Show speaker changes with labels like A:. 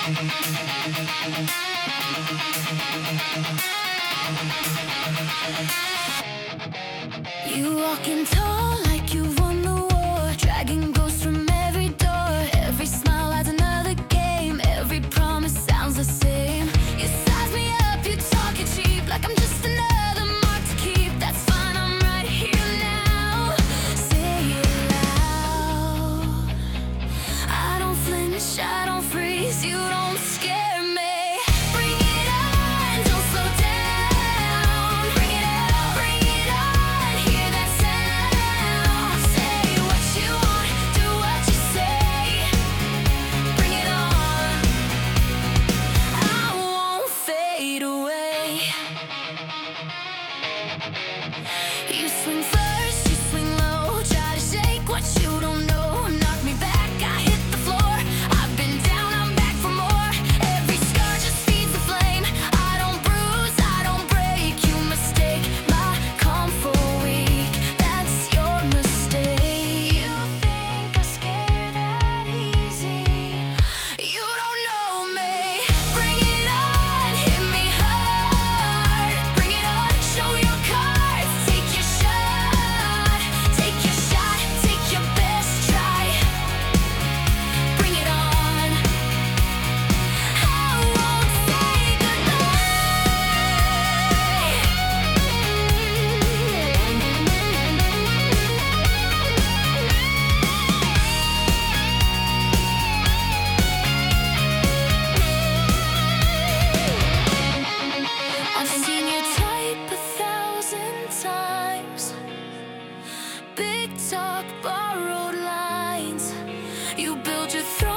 A: You walking tall like you won the war, dragging ghosts from every door. Every smile adds another game, every promise sounds the same. You size me up, you talk it cheap, like I'm just another mark to keep. That's fine, I'm right here now. Say it loud. I don't flinch, I don't freeze, you don't scare me. Bring it on, don't slow down. Bring it out, bring it on, hear that sound. Say what you want, do what you say. Bring it on, I won't fade away. You swing first, you swing low, try to shake what you don't know. Knock me back, I hit the floor. I've been down, I'm back for more. Every scar just feeds the flame. I don't bruise, I don't break. You mistake my calm for weak. That's your mistake. You think I scare that easy? You don't know me. Bring it on, hit me hard. Bring it on, show your cards. Take your shot, take your shot, take your best try. Bring it on, I won't say goodbye. I've seen you type 1,000 times. Big talk, borrowed lines. You build your throne